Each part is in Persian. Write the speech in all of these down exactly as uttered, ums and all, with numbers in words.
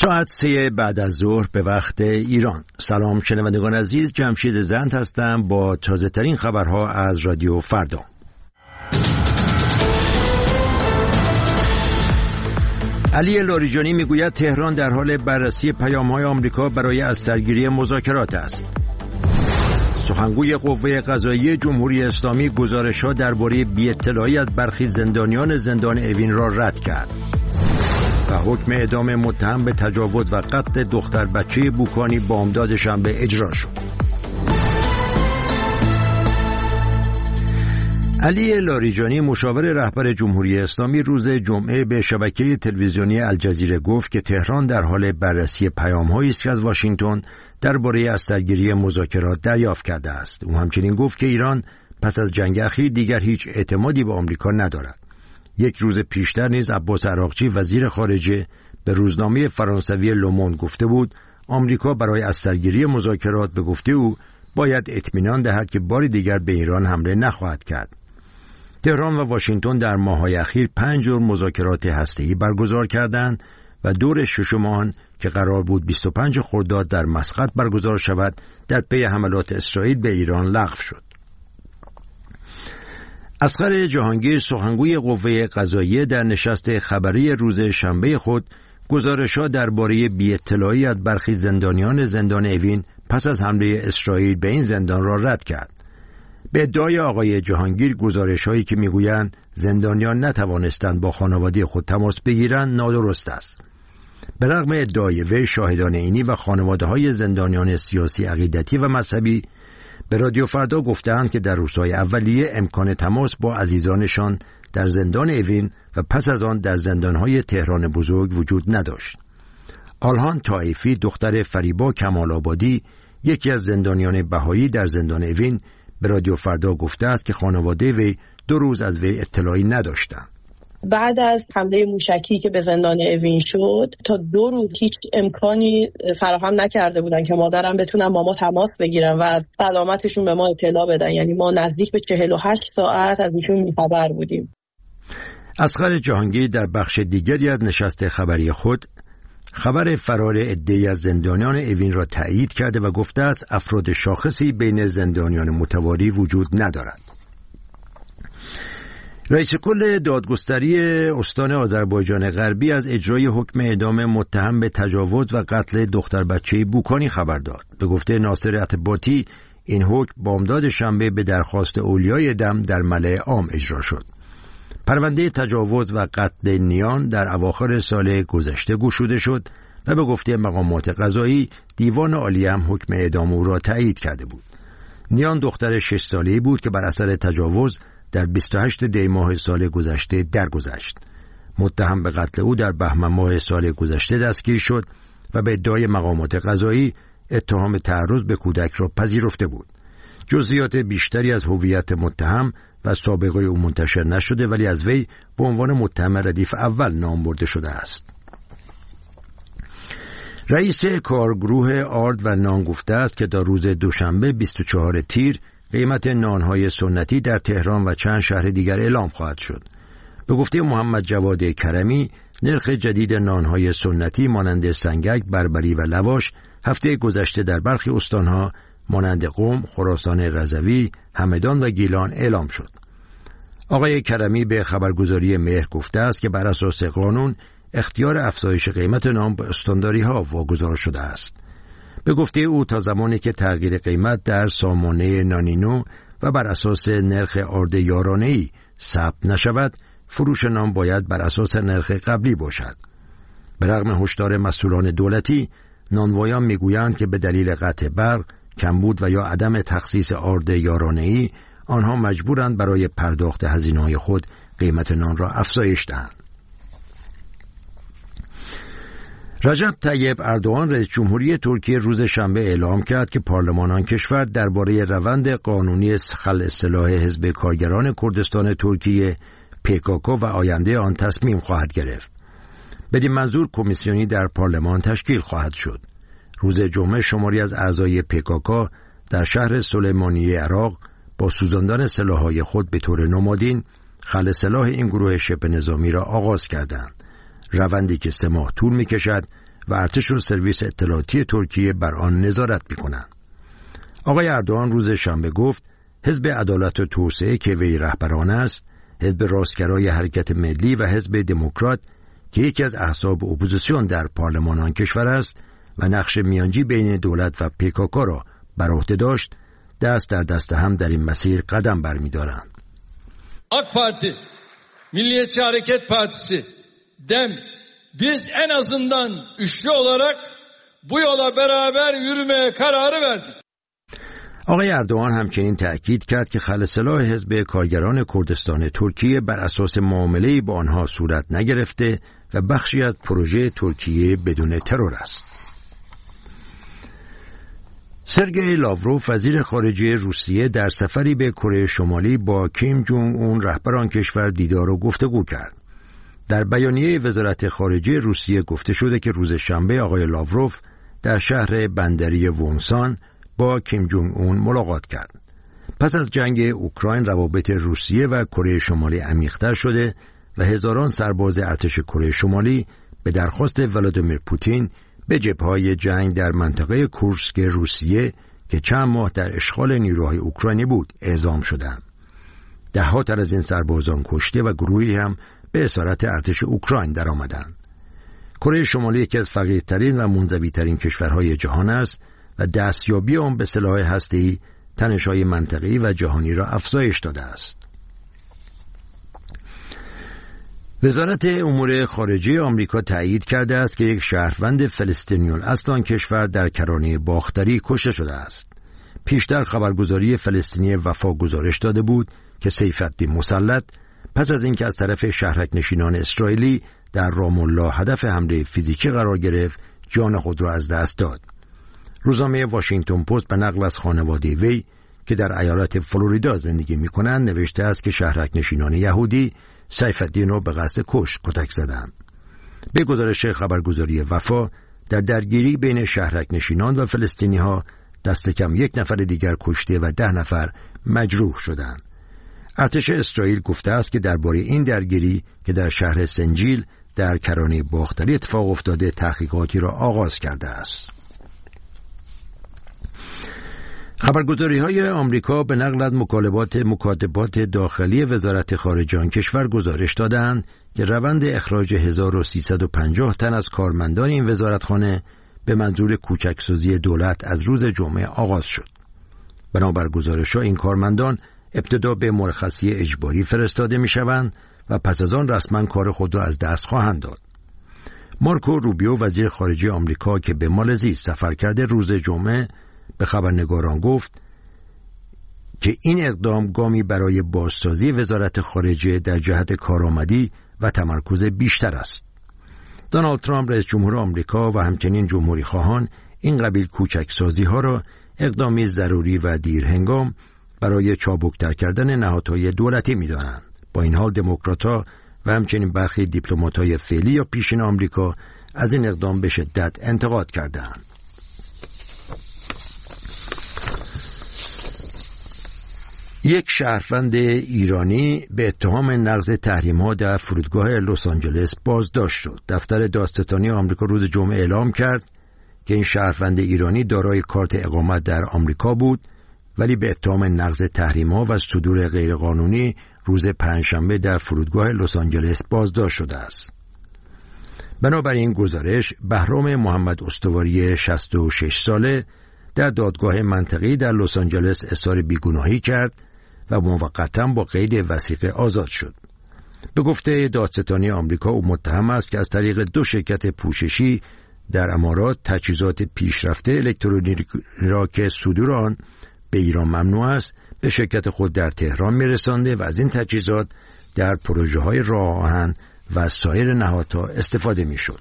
ساعت سه بعد از ظهر به وقت ایران. سلام شنوندگان عزیز، جمشید زند هستم با تازه ترین خبرها از رادیو فردا. علی لاریجانی میگوید تهران در حال بررسی پیام‌های آمریکا برای از سرگیری مذاکرات است. سخنگوی قوه قضاییه جمهوری اسلامی گزارش‌ها درباره بی‌اطلاعی از برخی زندانیان زندان اوین را رد کرد و حکم اعدام متهم به تجاوز و قتل دختر بچه بوکانی بامداد شنبه اجرا شد. علی لاریجانی مشاور رهبر جمهوری اسلامی روز جمعه به شبکه تلویزیونی الجزیره گفت که تهران در حال بررسی پیام‌هایی است که از واشنگتن درباره از سرگیری مذاکرات دریافت کرده است. او همچنین گفت که ایران پس از جنگ اخیر دیگر هیچ اعتمادی به آمریکا ندارد. یک روز پیشتر نیز عباس عراقچی وزیر خارجه به روزنامه فرانسوی لوموند گفته بود آمریکا برای از سرگیری مذاکرات به گفته او باید اطمینان دهد که بار دیگر به ایران حمله نخواهد کرد. تهران و واشنگتن در ماه‌های اخیر پنج دور مذاکرات هسته‌ای برگزار کردند و دور ششم آن که قرار بود بیست و پنج خرداد در مسقط برگزار شود در پی حملات اسرائیل به ایران لغو شد. اصغر جهانگیر سخنگوی قوه قضاییه در نشست خبری روز شنبه خود گزارش‌ها درباره بی‌اطلاعی از برخی زندانیان زندان اوین پس از حمله اسرائیل به این زندان را رد کرد. به ادعای آقای جهانگیر گزارش‌هایی که می‌گویند زندانیان نتوانستند با خانواده خود تماس بگیرند نادرست است. به رغم ادعای وی شاهدان عینی و خانواده‌های زندانیان سیاسی، عقیدتی و مذهبی به رادیو فردا گفتند که در روزهای اولیه امکان تماس با عزیزانشان در زندان اوین و پس از آن در زندان‌های تهران بزرگ وجود نداشت. آلهان طائفی دختر فریبا کمال‌آبادی یکی از زندانیان بهایی در زندان اوین به رادیو فردا گفته است که خانواده وی دو روز از وی اطلاعی نداشتند. بعد از حمله موشکی که به زندان اوین شد تا دو روز هیچ امکانی فراهم نکرده بودن که مادرم بتونن با ما تماس بگیرن و سلامتشون به ما اطلاع بدن. یعنی ما نزدیک به چهل و هشت ساعت از ایشون بی‌خبر بودیم. اصغر جهانگیر در بخش دیگری از نشست خبری خود خبر فرار عده‌ای از زندانیان اوین را تایید کرده و گفته است افراد شاخصی بین زندانیان متواری وجود ندارد. رئیس کل دادگستری استان آذربایجان غربی از اجرای حکم اعدام متهم به تجاوز و قتل دختر بچه بوکانی خبر داد. به گفته ناصر عتباتی این حکم بامداد شنبه به درخواست اولیای دم در ملأ عام اجرا شد. پرونده تجاوز و قتل نیان در اواخر سال گذشته گشوده شد و به گفته مقامات قضایی دیوان عالی هم حکم اعدام او را تایید کرده بود. نیان دختر شش ساله‌ای بود که بر اثر تجاوز در بیست و هشتم دی ماه سال گذشته درگذشت. متهم به قتل او در بهمن ماه سال گذشته دستگیر شد و به ادعای مقامات قضایی اتهام تعرض به کودک را پذیرفته بود. جزئیات بیشتری از هویت متهم و سابقه او منتشر نشده ولی از وی به عنوان متهم ردیف اول نام برده شده است. رئیس کارگروه آرد و نان گفته است که تا روز دوشنبه بیست و چهارم تیر قیمت نانهای سنتی در تهران و چند شهر دیگر اعلام خواهد شد. به گفته محمد جواد کرمی نرخ جدید نانهای سنتی مانند سنگک، بربری و لواش هفته گذشته در برخی استانها مانند قم، خراسان رضوی، همدان و گیلان اعلام شد. آقای کرمی به خبرگزاری مهر گفته است که بر اساس قانون اختیار افزایش قیمت نان به استانداری‌ها واگذار شده است. به گفته او تا زمانی که تغییر قیمت در سامانه نانینو و بر اساس نرخ آرد یارانه‌ای ثبت نشود، فروش نان باید بر اساس نرخ قبلی باشد. به رغم هشدار مسئولان دولتی، نانوایان میگویند که به دلیل قطع برق، کمبود و یا عدم تخصیص آرد یارانه‌ای آنها مجبورند برای پرداخت هزینه‌های خود قیمت نان را افزایش دهند. رجب طیب اردوغان رئیس جمهوری ترکیه روز شنبه اعلام کرد که پارلمان آن کشور درباره روند قانونی خلع سلاح حزب کارگران کردستان ترکیه پیکاکا و آینده آن تصمیم خواهد گرفت. بدین منظور کمیسیونی در پارلمان تشکیل خواهد شد. روز جمعه شماری از اعضای پیکاکا در شهر سلیمانیه عراق با سوزاندن سلاح‌های خود به طور نمادین خلع سلاح این گروه شبه نظامی را آغاز کردند. روندی که سه ماه طول می‌کشد و ارتش و سرویس اطلاعاتی ترکیه بر آن نظارت می‌کنند. آقای اردوغان روز شنبه گفت حزب عدالت و توسعه که وی رهبران است، حزب راستگرای حرکت ملی و حزب دموکرات که یکی از احزاب اپوزیسیون در پارلمان آن کشور است و نقش میانجی بین دولت و پیکاکا را بر عهده داشت، دست در دست هم در این مسیر قدم برمی‌دارند. AK Parti, Milliyetçi Hareket Partisi, DEM, biz en azından üçlü olarak bu yola beraber yürümeye kararı verdik. آقای اردوغان همچنین تأکید کرد که خلسلاح حزب کارگران کردستان ترکیه بر اساس معامله‌ای با آنها صورت نگرفته و بخشی از پروژه ترکیه بدون ترور است. سرگئی لاوروف وزیر خارجه روسیه در سفری به کره شمالی با کیم جونگ اون رهبر آن کشور دیدار و گفتگو کرد. در بیانیه وزارت خارجه روسیه گفته شده که روز شنبه آقای لاوروف در شهر بندری وونسان با کیم جونگ اون ملاقات کرد. پس از جنگ اوکراین روابط روسیه و کره شمالی عمیق‌تر شده و هزاران سرباز ارتش کره شمالی به درخواست ولادیمیر پوتین به جبهه‌های جنگ در منطقه کورسک روسیه که چند ماه در اشغال نیروهای اوکراینی بود اعزام شدند. ده‌ها تن از این سربازان کشته و گروهی هم به اسارت ارتش اوکراین درآمدند. کره شمالی یکی از فقیرترین و منزوی‌ترین کشورهای جهان است و دستیابی آن به سلاح هسته‌ای تنش‌های منطقه‌ای و جهانی را افزایش داده است. وزارت امور خارجه آمریکا تایید کرده است که یک شهروند فلسطینی الاصل آن کشور در کرانه باختری کشته شده است. پیشتر خبرگزاری فلسطینی وفا گزارش داده بود که سیف الدین مسلط پس از اینکه از طرف شهرک نشینان اسرائیلی در رام الله هدف حمله فیزیکی قرار گرفت، جان خود را از دست داد. روزنامه واشنگتن پست به نقل از خانواده وی که در ایالت فلوریدا زندگی می‌کنند نوشته است که شهرک نشینان یهودی سیف الدین را به قصد کش کتک زدند. به گزارش خبرگزاری وفا در درگیری بین شهرک نشینان و فلسطینی‌ها دست کم یک نفر دیگر کشته و ده نفر مجروح شدند. ارتش اسرائیل گفته است که درباره این درگیری که در شهر سنجیل در کرانه باختری اتفاق افتاده تحقیقاتی را آغاز کرده است. خبرگزاری‌های آمریکا به نقل از مکالمات مکاتبات داخلی وزارت خارجه آن کشور گزارش دادند که روند اخراج هزار و سیصد و پنجاه تن از کارمندان این وزارتخانه به منظور کوچکسازی دولت از روز جمعه آغاز شد. بنابر گزارش‌ها این کارمندان ابتدا به مرخصی اجباری فرستاده می‌شوند و پس از آن رسما کار خود را از دست خواهند داد. مارکو روبیو وزیر خارجه آمریکا که به مالزی سفر کرده روز جمعه به خبرنگاران گفت که این اقدام گامی برای بازسازی وزارت خارجه در جهت کارآمدی و تمرکز بیشتر است. دونالد ترامپ رئیس جمهور آمریکا و همچنین جمهوری خواهان این قبیل کوچکسازی ها را اقدامی ضروری و دیرهنگام برای چابکتر کردن نهادهای دولتی می دانند. با این حال دموکرات‌ها و همچنین برخی دیپلمات‌های فعلی یا پیشین آمریکا از این اقدام به شدت انتقاد کردند. یک شهروند ایرانی به اتهام نقض تحریم‌ها در فرودگاه لس آنجلس بازداشت شد. دفتر دادستانی آمریکا روز جمعه اعلام کرد که این شهروند ایرانی دارای کارت اقامت در آمریکا بود ولی به اتهام نقض تحریم‌ها و صدور غیرقانونی روز پنجشنبه در فرودگاه لس آنجلس بازداشت شده است. بنابراین گزارش بهرام محمد استواری شصت و شش ساله در دادگاه منطقه‌ای در لس آنجلس اظهار بیگناهی کرد و موقتاً با قید وثیقه آزاد شد. به گفته دادستانی آمریکا او متهم است که از طریق دو شرکت پوششی در امارات تجهیزات پیشرفته الکترونیکی را که صدور آن به ایران ممنوع است به شرکت خود در تهران می‌رسانده و از این تجهیزات در پروژه‌های راه آهن و سایر نهادها استفاده می‌شد.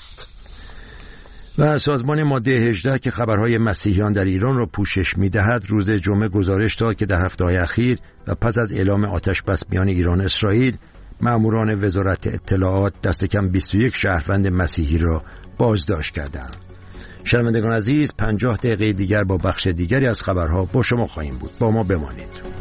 و سازمان ماده هجده که خبرهای مسیحیان در ایران را پوشش می‌دهد روز جمعه گزارش داد که در هفته‌های اخیر و پس از اعلام آتش بس میان ایران و اسرائیل مأموران وزارت اطلاعات دست کم بیست و یک شهروند مسیحی را بازداشت کردند. شنوندگان عزیز، پنجاه دقیقه دیگر با بخش دیگری از خبرها با شما خواهیم بود. با ما بمانید.